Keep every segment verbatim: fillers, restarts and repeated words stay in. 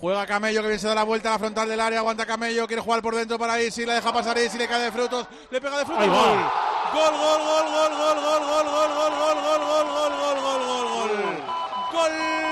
Juega Camello, que bien se da la vuelta a la frontal del área. Aguanta Camello, quiere jugar por dentro para Isi. La deja pasar Isi, le cae de Frutos. Le pega de Frutos. Ahí Gol. va. Gol, gol, gol, gol, gol, gol, gol, gol, gol, gol, gol, gol, gol, gol, gol, gol, gol. Gol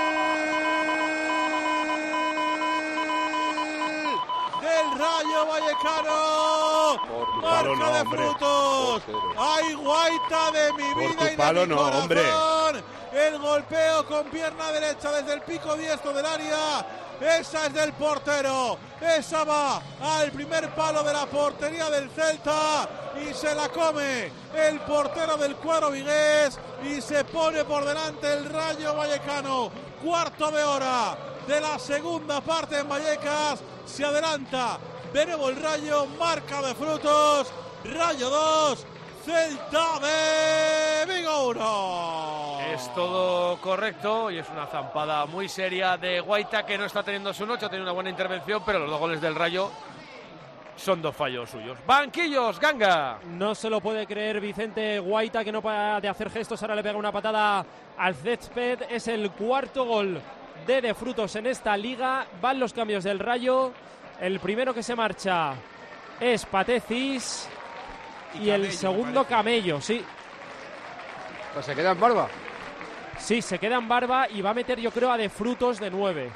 del Rayo Vallecano. Marca palo no, de hombre. Frutos. Ay, Guaita de mi Por vida tu y de palo mi no, corazón. hombre. El golpeo con pierna derecha desde el pico diestro del área. Esa es del portero. Esa va al primer palo de la portería del Celta y se la come el portero del cuadro vigués y se pone por delante el Rayo Vallecano. Cuarto de hora de la segunda parte en Vallecas. Se adelanta de nuevo el Rayo. Marca de Frutos. Rayo dos. Celta de Vigo uno. Es todo correcto y es una zampada muy seria de Guaita, que no está teniendo su noche, ha tenido una buena intervención, pero los dos goles del Rayo son dos fallos suyos. Banquillos, Ganga. No se lo puede creer Vicente Guaita, que no para de hacer gestos. Ahora le pega una patada al césped. Es el cuarto gol de De Frutos en esta liga. Van los cambios del Rayo. El primero que se marcha es Patecis. Y, y Camello, el segundo Camello, sí. Pues se queda en Barba. Sí, se queda en Barba y va a meter, yo creo, a De Frutos de nueve.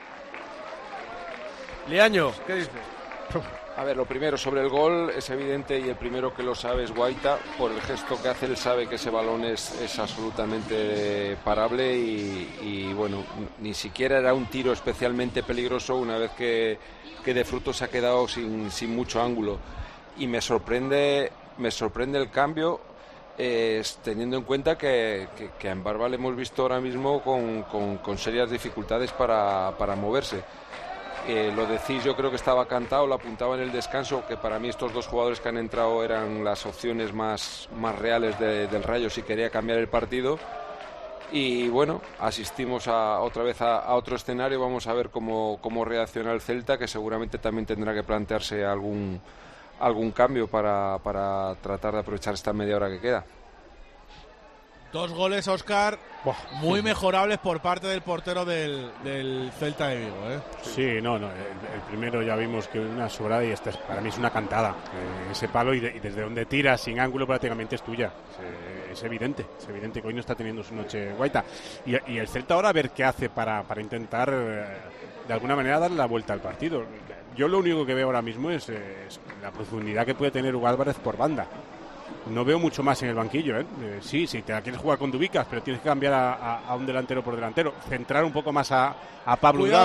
Liaño, ¿qué dices? A ver, lo primero sobre el gol es evidente, y el primero que lo sabe es Guaita. Por el gesto que hace, él sabe que ese balón es, es absolutamente parable y, y bueno, ni siquiera era un tiro especialmente peligroso una vez que, que De Frutos se ha quedado sin, sin mucho ángulo. Y me sorprende, me sorprende el cambio, eh, teniendo en cuenta que, que, que a Embarba le hemos visto ahora mismo con, con, con serias dificultades para, para moverse. Eh, lo decís, yo creo que estaba cantado, lo apuntaba en el descanso, que para mí estos dos jugadores que han entrado eran las opciones más, más reales de, del Rayo si quería cambiar el partido. Y bueno, asistimos a, otra vez a, a otro escenario. Vamos a ver cómo, cómo reacciona el Celta, que seguramente también tendrá que plantearse algún algún cambio para, para tratar de aprovechar esta media hora que queda. Dos goles, Óscar, muy mejorables por parte del portero del, del Celta de Vigo, ¿eh? Sí, no, no. El, el primero ya vimos que una sobrada y esta es, para mí es una cantada. Eh, ese palo y, de, y desde donde tira sin ángulo prácticamente es tuya. Es, es evidente, es evidente que hoy no está teniendo su noche Guaita. Y, y el Celta ahora a ver qué hace para, para intentar eh, de alguna manera darle la vuelta al partido. Yo lo único que veo ahora mismo es, es la profundidad que puede tener Hugo Álvarez por banda. No veo mucho más en el banquillo, ¿eh? Eh, sí, sí, te la quieres jugar con Dubicas, pero tienes que cambiar a, a, a un delantero por delantero. Centrar un poco más a, a Pablo Udán.